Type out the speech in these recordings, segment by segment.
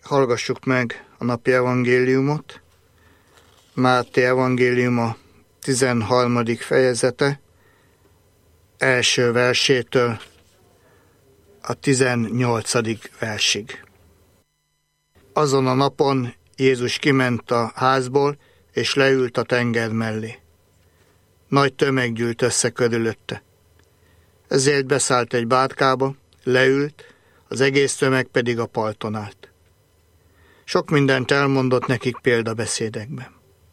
Hallgassuk meg a napi evangéliumot. Máté evangéliuma 13. fejezete, első versétől a 18. versig. Azon a napon Jézus kiment a házból, és leült a tenger mellé. Nagy tömeg gyűlt össze körülötte. Ezért beszállt egy bárkába, leült, az egész tömeg pedig a parton állt. Sok mindent elmondott nekik példabeszédekben.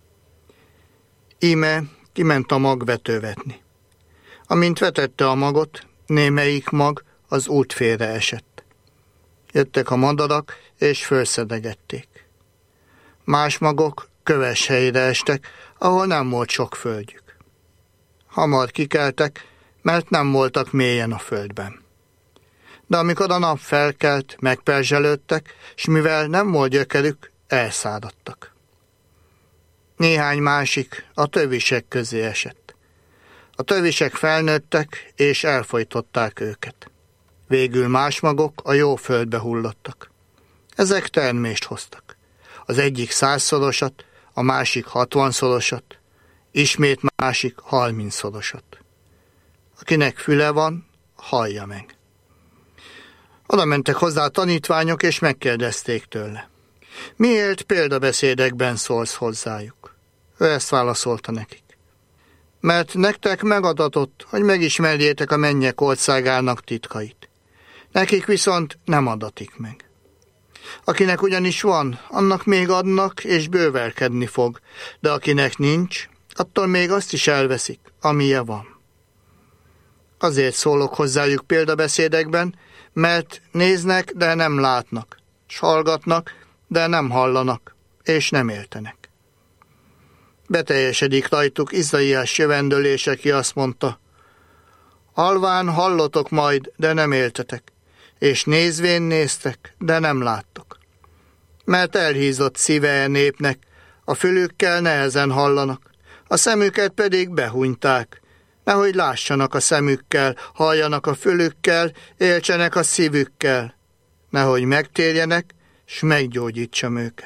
Íme kiment a magvető vetni. Amint vetette a magot, némelyik mag az út félre esett. Jöttek a madarak, és fölszedegették. Más magok köves helyre estek, ahol nem volt sok földjük. Hamar kikeltek, mert nem voltak mélyen a földben. De amikor a nap felkelt, megperzselődtek, s mivel nem volt gyökerük, elszáradtak. Néhány másik a tövisek közé esett. A tövisek felnőttek, és elfojtották őket. Végül más magok a jó földbe hullottak. Ezek termést hoztak. Az egyik 100-szorosat, a másik 60-szorosat, ismét másik 30-szorosat. Akinek füle van, hallja meg. Oda mentek hozzá a tanítványok, és megkérdezték tőle: miért példabeszédekben szólsz hozzájuk? Ő ezt válaszolta nekik: mert nektek megadatott, hogy megismerjétek a mennyek országának titkait. Nekik viszont nem adatik meg. Akinek ugyanis van, annak még adnak, és bővelkedni fog, de akinek nincs, attól még azt is elveszik, amije van. Azért szólok hozzájuk példabeszédekben, mert néznek, de nem látnak, s hallgatnak, de nem hallanak, és nem értenek. Beteljesedik rajtuk Izaiás jövendőlése, ki azt mondta: halván hallotok majd, de nem éltetek, és nézvén néztek, de nem láttok. Mert elhízott szíve a népnek, a fülükkel nehezen hallanak, a szemüket pedig behunyták, nehogy lássanak a szemükkel, halljanak a fülükkel, éltsenek a szívükkel, nehogy megtérjenek, s meggyógyítsam őket.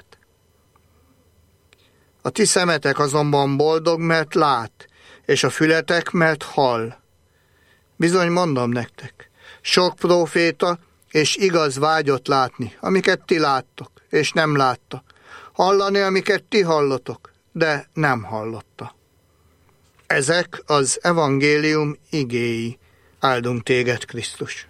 A ti szemetek azonban boldog, mert lát, és a fületek, mert hall. Bizony mondom nektek, sok próféta és igaz vágyott látni, amiket ti láttok, és nem látta, hallani, amiket ti hallotok, de nem hallotta. Ezek az evangélium igéi. Áldunk téged, Krisztus.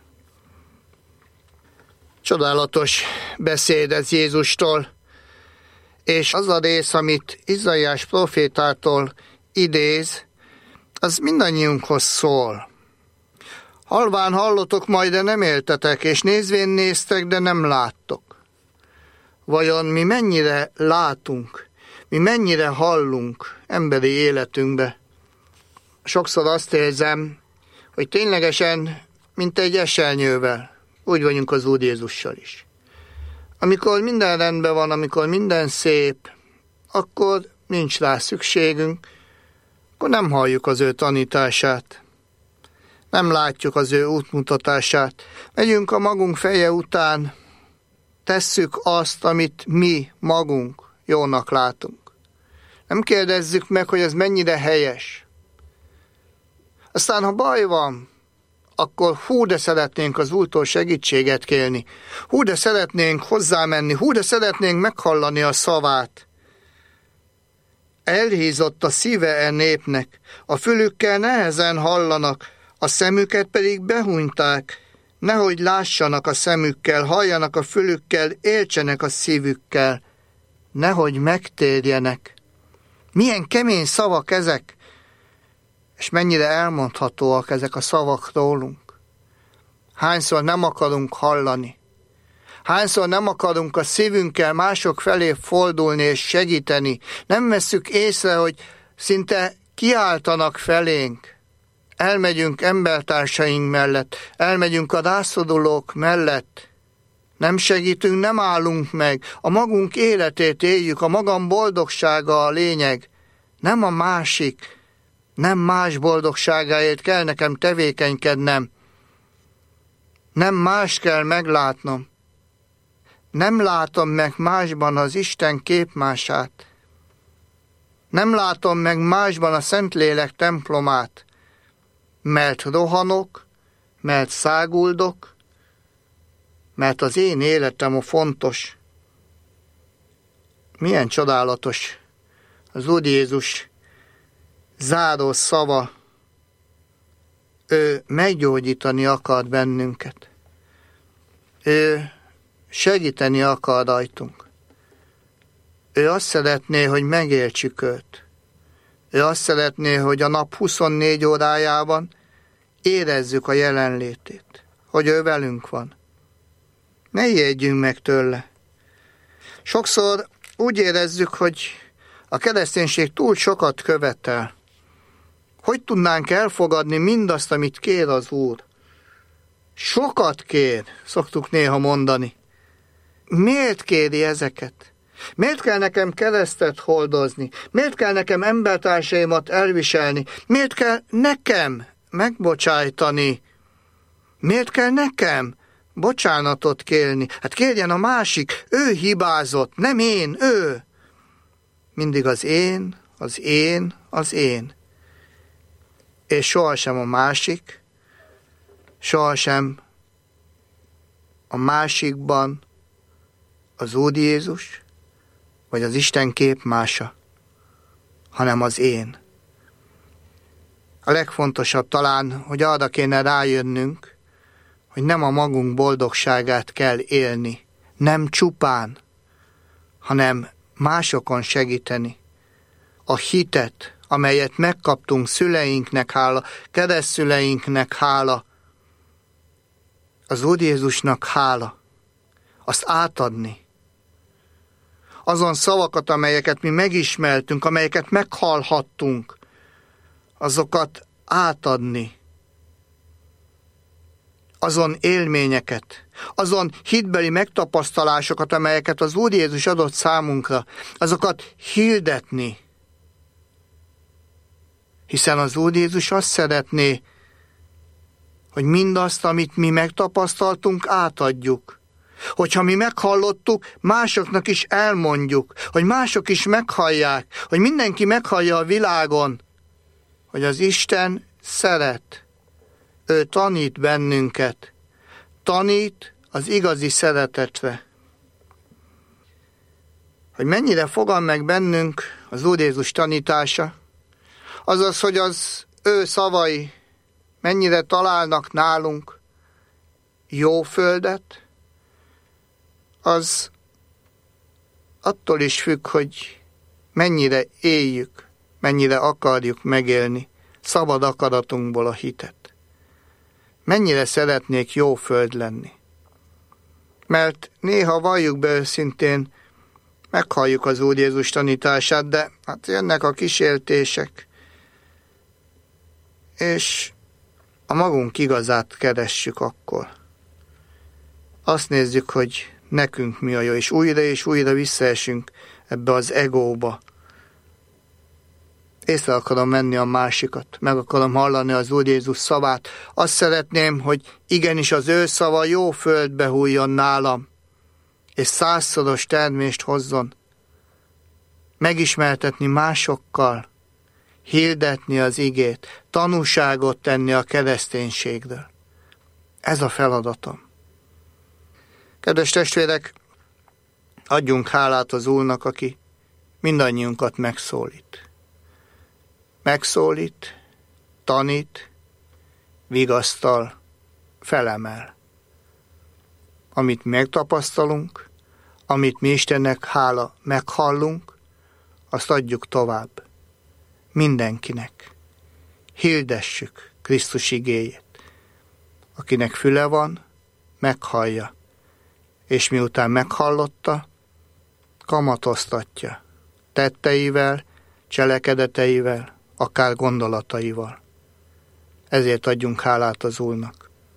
Csodálatos beszéd ez Jézustól, és az a rész, amit Izaiás profétától idéz, az mindannyiunkhoz szól. Halván hallotok majd, de nem éltetek, és nézvén néztek, de nem láttok. Vajon mi mennyire látunk, mi mennyire hallunk emberi életünkbe? Sokszor azt érzem, hogy ténylegesen, mint egy esernyővel, úgy vagyunk az Úr Jézussal is. Amikor minden rendben van, amikor minden szép, akkor nincs rá szükségünk, akkor nem halljuk az ő tanítását, nem látjuk az ő útmutatását, megyünk a magunk feje után, tesszük azt, amit mi magunk jónak látunk. Nem kérdezzük meg, hogy ez mennyire helyes. Aztán, ha baj van, akkor de szeretnénk az Úrtól segítséget kérni, de szeretnénk hozzámenni, de szeretnénk meghallani a szavát. Elhízott a szíve népnek, a fülükkel nehezen hallanak, a szemüket pedig behunyták, nehogy lássanak a szemükkel, halljanak a fülükkel, éltsenek a szívükkel, nehogy megtérjenek. Milyen kemény szavak ezek, és mennyire elmondhatóak ezek a szavak rólunk. Hányszor nem akarunk hallani, hányszor nem akarunk a szívünkkel mások felé fordulni és segíteni, nem vesszük észre, hogy szinte kiáltanak felénk. Elmegyünk embertársaink mellett, elmegyünk a rászorulók mellett, nem segítünk, nem állunk meg, a magunk életét éljük, a magam boldogsága a lényeg, nem a másik, nem más boldogságáért kell nekem tevékenykednem, nem más kell meglátnom, Nem látom meg másban az Isten képmását. Nem látom meg másban a Szentlélek templomát, mert rohanok, mert száguldok, mert az én életem a fontos. Milyen csodálatos az Úr Jézus záró szava. Ő meggyógyítani akar bennünket. Ő segíteni akar rajtunk. Ő azt szeretné, hogy megértsük őt. Ő azt szeretné, hogy a nap 24 órájában érezzük a jelenlétét, hogy ő velünk van. Ne ijedjünk meg tőle. Sokszor úgy érezzük, hogy a kereszténység túl sokat követel. Hogy tudnánk elfogadni mindazt, amit kér az Úr? Sokat kér, szoktuk néha mondani. Miért kéri ezeket? Miért kell nekem keresztet hordozni? Miért kell nekem embertársaimat elviselni? Miért kell nekem megbocsájtani? Miért kell nekem bocsánatot kérni? Hát kérjen a másik, ő hibázott, nem én, ő. Mindig az én, az én, az én. És sohasem a másik, sohasem a másikban az Úr Jézus, vagy az Isten képmása, hanem az én. A legfontosabb talán, hogy arra kéne rájönnünk, hogy nem a magunk boldogságát kell élni, nem csupán, hanem másokon segíteni. A hitet, amelyet megkaptunk szüleinknek hála, keresztszüleinknek hála, az Úr Jézusnak hála, azt átadni. Azon szavakat, amelyeket mi megismertünk, amelyeket meghallhattunk, azokat átadni. Azon élményeket, azon hitbeli megtapasztalásokat, amelyeket az Úr Jézus adott számunkra, azokat hirdetni. Hiszen az Úr Jézus azt szeretné, hogy mindazt, amit mi megtapasztaltunk, átadjuk. Hogyha mi meghallottuk, másoknak is elmondjuk, hogy mások is meghallják, hogy mindenki meghallja a világon, hogy az Isten szeret. Ő tanít bennünket, tanít az igazi szeretetre. Hogy mennyire fogan meg bennünk az Úr Jézus tanítása, azaz, hogy az ő szavai mennyire találnak nálunk jó földet, az attól is függ, hogy mennyire éljük, mennyire akarjuk megélni szabad akaratunkból a hitet. Mennyire szeretnék jó föld lenni. Mert néha valljuk be őszintén, meghalljuk az Úr Jézus tanítását, de hát jönnek a kísértések, és a magunk igazát keressük akkor. Azt nézzük, hogy nekünk mi a jó, és újra visszaesünk ebbe az egóba. Észre akarom menni a másikat, meg akarom hallani az Úr Jézus szavát. Azt szeretném, hogy igenis az ő szava jó földbe hulljon nálam, és 100-szoros termést hozzon. Megismertetni másokkal, hirdetni az igét, tanúságot tenni a kereszténységről. Ez a feladatom. Kedves testvérek, adjunk hálát az Úrnak, aki mindannyiunkat megszólít. Megszólít, tanít, vigasztal, felemel. Amit megtapasztalunk, amit mi Istennek hála meghallunk, azt adjuk tovább. Mindenkinek. Hirdessük Krisztus igéjét. Akinek füle van, meghallja. És miután meghallotta, kamatoztatja. Tetteivel, cselekedeteivel, akár gondolataival. Ezért adjunk hálát az Úrnak.